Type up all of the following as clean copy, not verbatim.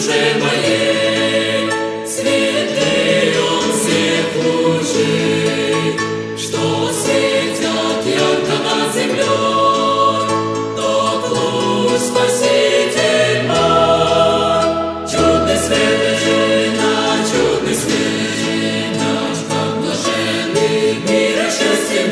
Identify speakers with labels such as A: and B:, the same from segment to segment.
A: душе моей, светлей Он всех лучей, что светят ярко над землей. Тот луч Спаситель мой, чудный свет лежит над, чудный свет лежит над, как блаженный мира счастье,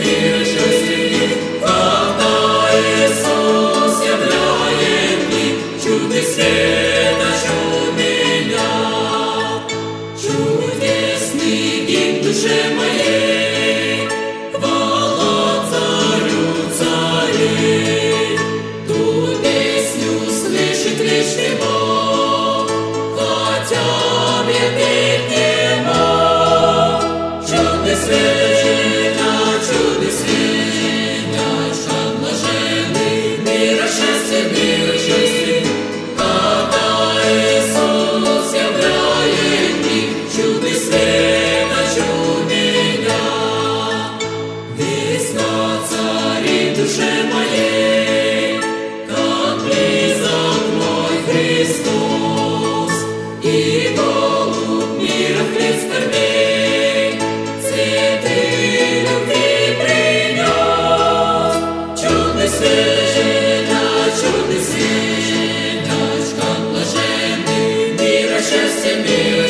A: когда Иисус являет мне чудный свет озарил меня. Чудесный гимн душе моей, хвала Царю царей. Ту песню слышит вечный Бог, хотя мне петь не мог. Чудный свет лежит над, чудный свет лежит над, как блаженный мира счастье, когда Иисус являет мне чудный свет озарил меня. Весна царит в душе моей, как близок мой Христос, и голубь мира хлеб скорбей, цветы любви принес. Чудный свет лежит над, чудный свет лежит над, как блаженный мира счастье,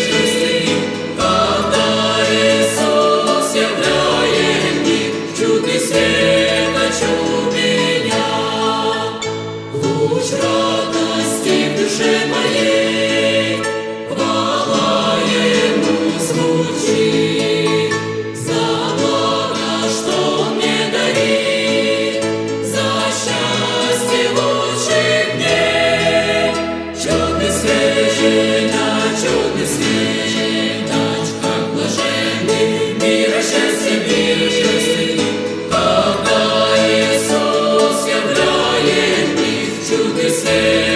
A: когда Иисус являет мне чудный свет озарил меня. Луч радости в душе моей, хвала Ему звучит, за благо, что Он мне дарит, за счастье лучших дней. Чудный свет лежит над, чудный свет лежит над, как блаженный мира счастье, когда Иисус являет мне чудный свет.